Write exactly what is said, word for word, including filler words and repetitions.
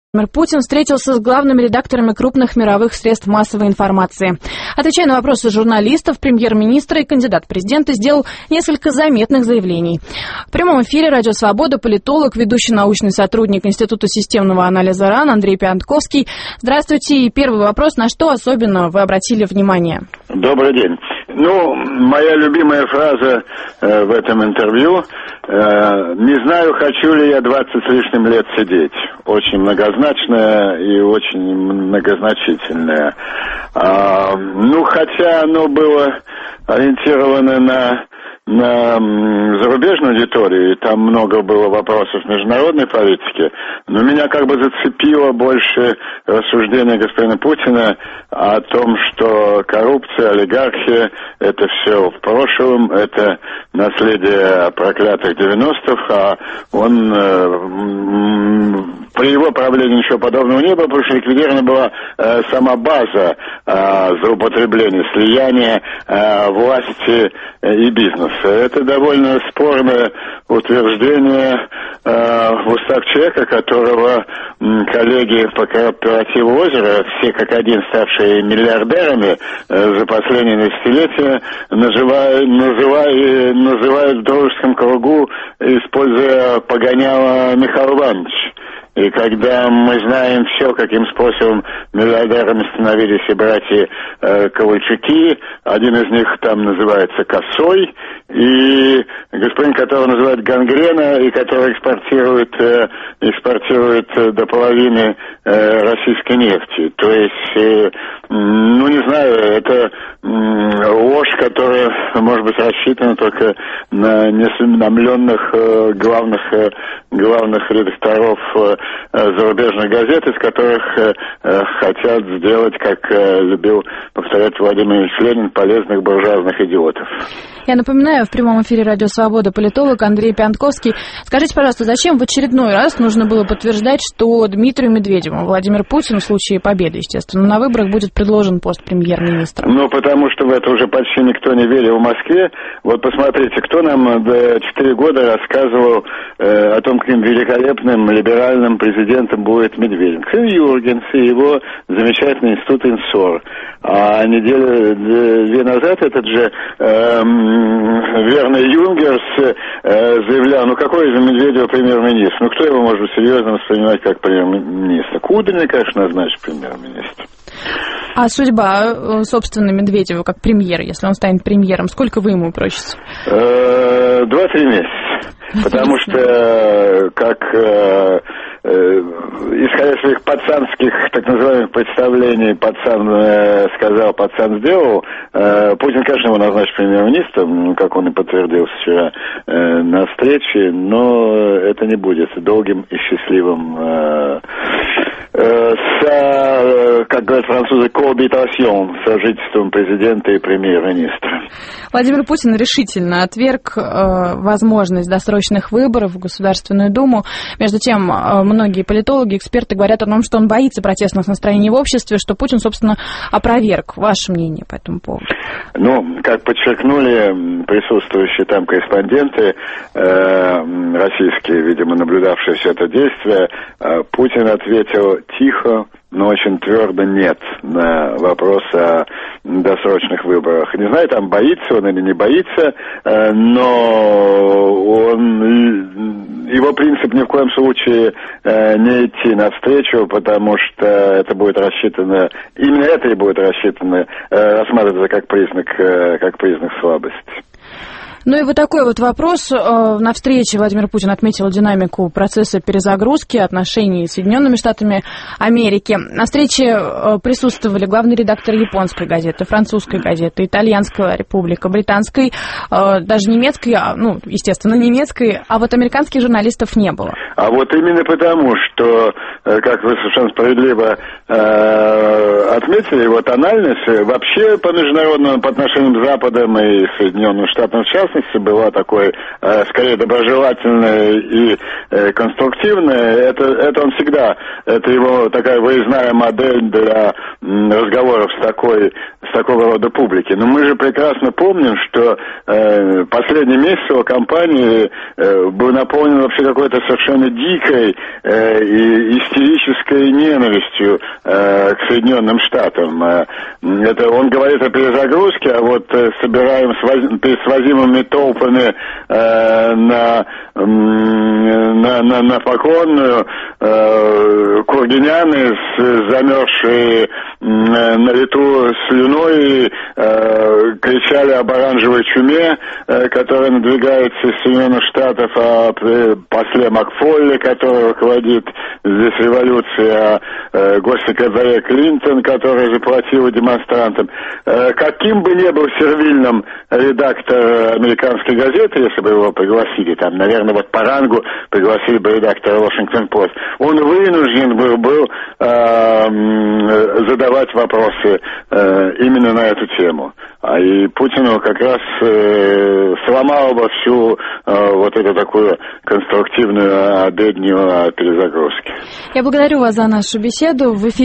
Владимир Путин встретился с главными редакторами крупных мировых средств массовой информации. Отвечая на вопросы журналистов, премьер-министр и кандидат в президенты сделал несколько заметных заявлений. В прямом эфире «Радио Свобода» политолог, ведущий научный сотрудник Института системного анализа РАН Андрей Пиантковский. Здравствуйте. И первый вопрос. На что особенно вы обратили внимание? Добрый день. Ну, моя любимая фраза э, в этом интервью э, «Не знаю, хочу ли я двадцать с лишним лет сидеть». Очень многозначная и очень многозначительная. А, ну, хотя оно было ориентировано на... на зарубежную аудиторию, и там много было вопросов международной политики, но меня как бы зацепило больше рассуждение господина Путина о том, что коррупция, олигархия — это все в прошлом, это наследие проклятых девяностых, а он э, при его правлении ничего подобного не было, потому что ликвидирована была э, сама база э, злоупотребления, слияния э, власти э, и бизнеса. Это довольно спорное утверждение э, в устах человека, которого м, коллеги по кооперативу «Озеро», все как один ставшие миллиардерами э, за последние десятилетия, называют, называют, называют в дружеском кругу, используя погоняло Михаил Иванович. И когда мы знаем все, каким способом миллиардерами становились и братья э, Ковальчуки, один из них там называется Косой, и господин, которого называют Гангрена, и который экспортирует, э, экспортирует э, до половины э, российской нефти. То есть, э, ну не знаю, это э, ложь, которая может быть рассчитана только на неосведомленных э, главных, э, главных редакторов э, зарубежных газет, из которых э, э, хотят сделать, как э, любил повторять Владимир Ильич Ленин, полезных буржуазных идиотов. Я напоминаю, в прямом эфире «Радио Свобода» политолог Андрей Пиантковский. Скажите, пожалуйста, зачем в очередной раз нужно было подтверждать, что Дмитрию Медведеву, Владимир Путин, в случае победы, естественно, на выборах будет предложен пост премьер-министра? Ну, потому что в это уже почти никто не верил в Москве. Вот посмотрите, кто нам четыре года рассказывал э, о том, каким великолепным либеральным президентом будет Медведев. Юргенс и его замечательный институт Инсор. А неделю две назад этот же э, верный Юнгерс э, заявлял, ну какой из Медведева премьер-министр? Ну кто его может серьезно воспринимать как премьер-министр? Кудрин, конечно, назначит премьер-министр. А судьба, собственно, Медведева как премьера, если он станет премьером, сколько вы ему просите? Два-три месяца. Потому что, как э, э, исходя из своих пацанских, так называемых представлений, пацан э, сказал, пацан сделал, э, Путин, конечно, его назначит премьер-министром, как он и подтвердил вчера э, на встрече, но это не будет долгим и счастливым э, э, с, как говорят французы, cohabitation, сожительством президента и премьер-министра. Владимир Путин решительно отверг э, возможность досрочных выборов в Государственную Думу. Между тем, э, многие политологи, эксперты говорят о том, что он боится протестных настроений в обществе, что Путин, собственно, опроверг. Ваше мнение по этому поводу? Ну, как подчеркнули присутствующие там корреспонденты, э, российские, видимо, наблюдавшие все это действие, э, Путин ответил тихо, но очень твердо нет на вопрос о досрочных выборах. Не знаю, там боится он или не боится, но он, его принцип ни в коем случае не идти навстречу, потому что это будет рассчитано, именно это и будет рассчитано, рассматриваться как признак, как признак слабости. Ну и вот такой вот вопрос. На встрече Владимир Путин отметил динамику процесса перезагрузки отношений с Соединенными Штатами Америки. На встрече присутствовали главный редактор японской газеты, французской газеты, итальянская Республика, британской, даже немецкой, ну, естественно, немецкой, а вот американских журналистов не было. А вот именно потому, что, как вы совершенно справедливо э, отметили, его тональность вообще по международному, по отношениям с Западом и Соединенным Штатам в частности, деятельности была такой, э, скорее, доброжелательной и э, конструктивной, это, это он всегда, это его такая выездная модель для м, разговоров с такой, с такого рода публики. Но мы же прекрасно помним, что э, последний месяц его кампании э, был наполнен вообще какой-то совершенно дикой э, и истерической ненавистью э, к Соединенным Штатам. Э, это он говорит о перезагрузке, а вот э, собираем своз, пересвозимыми толпами э, на, э, на, на, на Поклонную э, кургиняны, с, замерзшие э, на лету слюной, э, кричали об оранжевой чуме, э, которая надвигается из Соединенных Штатов, о после Макфолли, который руководит здесь революцией, о э, госсекретаре Клинтон, который заплатил демонстрантам. Э, каким бы ни был сервильным редактор американской газеты, если бы его пригласили, там, наверное, вот по рангу пригласили бы редактора Washington-Post, он вынужден был, был э, задавать вопросы э, именно на эту тему. А и Путину как раз э, сломало бы всю э, вот эту такую конструктивную обедню о перезагрузке. Я благодарю вас за нашу беседу. В эфире